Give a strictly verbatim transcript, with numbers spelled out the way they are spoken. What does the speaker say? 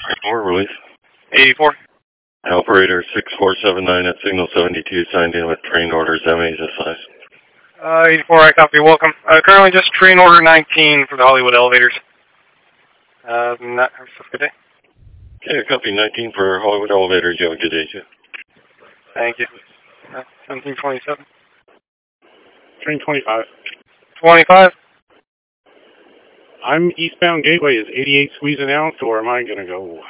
More release. eighty-four. Operator six four seven nine at signal seventy-two signed in with train orders M A's assigned. Uh, eighty-four, I copy, welcome. Uh, currently just train order nineteen for the Hollywood elevators. Uh, not, have a good day. Okay, copy nineteen for Hollywood elevators. You have a good day, too. Thank you. Uh, seventeen twenty-seven. Train twenty-five. twenty-five. I'm eastbound gateway. Is eighty-eight squeezing out, or am I going to go?